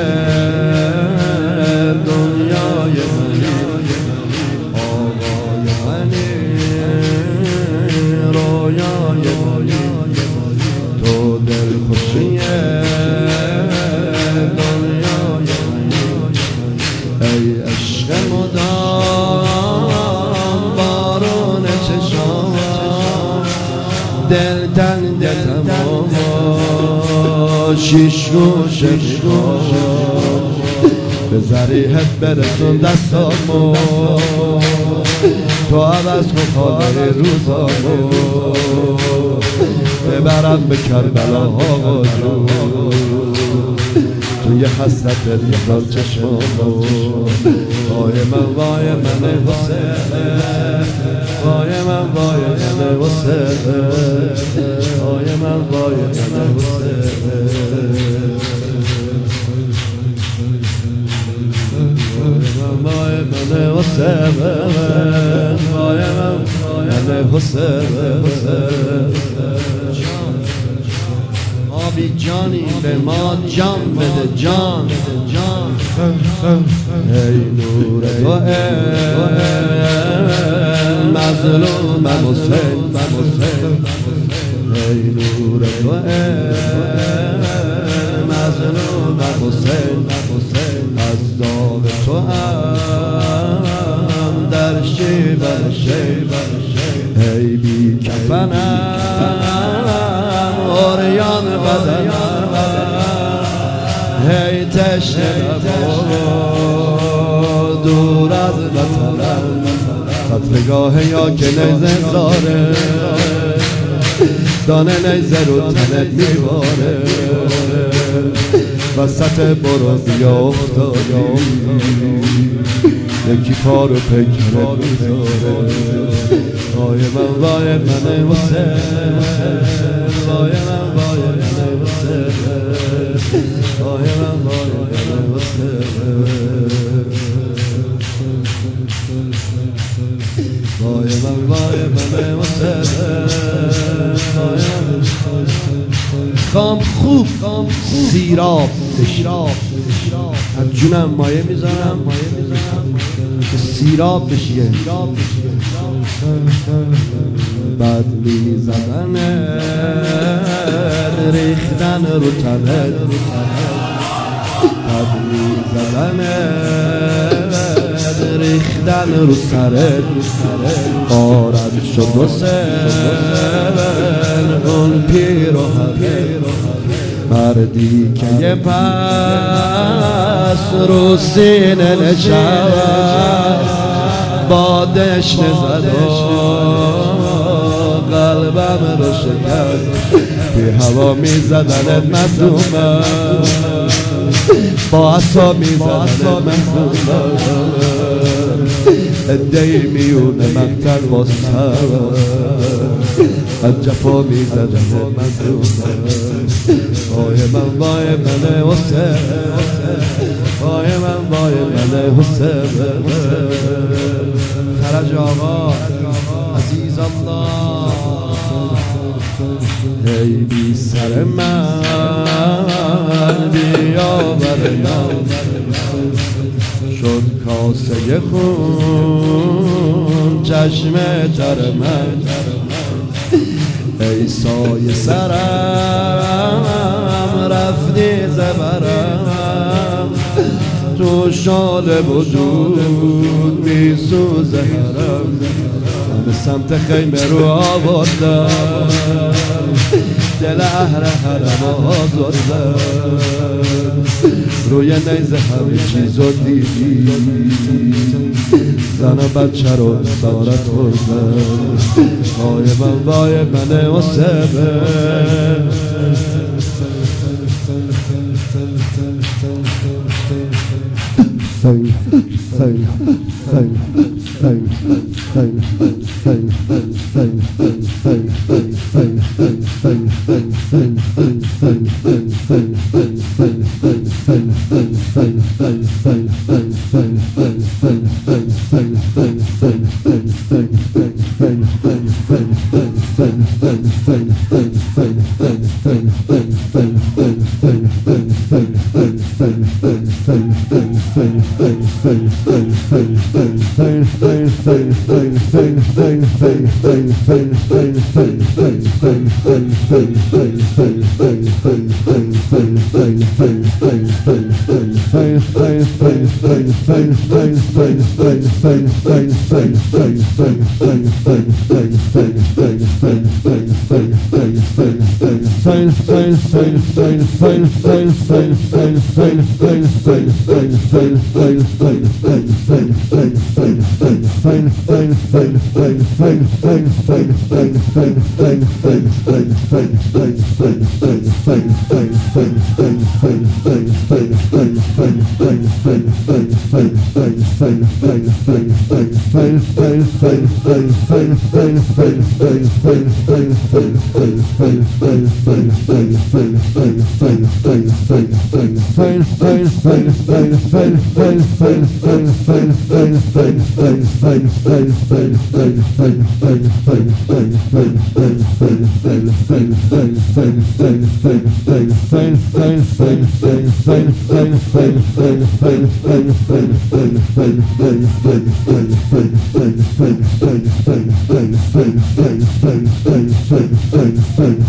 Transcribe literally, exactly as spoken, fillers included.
دنیای منی آقای منی رویای منی تو دلخوشی دنیای منی ای عشق مدام بارون چشام دل تنگ تمام شیش گوش به ذریحت برسون دستامو تو عوض کن حال روزامو ببرم به کربلا آقا جون توی حسرت هزار چشمامو وای من وای من حسین وای من وای من حسین وای من وای من حسین وای من حسین وای من حسین آبی جانی به ما جان بده جان ای نور تو مظلوم حسین ای نور تو مظلوم حسین از داغ تو هم در شیبر ای بی کفنم اوریان بدنم ای تشنه دور از وطنم قتلگاه یا که نیزه زاره دانه نیزه رو تنت میباره وسط برو بیا افتادی یکی پا رو پیکرت میذاره وای من وای من حسین وای من وای من حسین وای من وای من حسین وای من وای من حسین کام خوب سیراب از جونم مایه میذارم که سیراب بشیه بعد میزدن ریختن رو تنت بعد میزدن ریختن رو سرت قارت شد و سر اون پیر و حقیر مردی که یه پس رو سینه نشد بادش نزد و قلبم رو شکست بی هوا میزدنت مظلومم با عصا میزدنت مظلومم ادهی میونه مقتل باستم از جفا میزدنت مظلومم وای من وای من حسین وای من وای من حسین فرج آقا عزیز الله ای بی سر من بیا برنام شد کاسه خون چشم تر من ای سایه سرم رفتی زبرم تو شال وجود می سوزه هرم همه سمت خیمه رو آوردم دل اهل حرم آزردم روی نیزه همه چیزو دیدی زن و بچه رو سارت خوردم وای من وای من حسین Sing, sing, sing, sing, sing, sing, sing, sing, sing, sing, sing, Fun,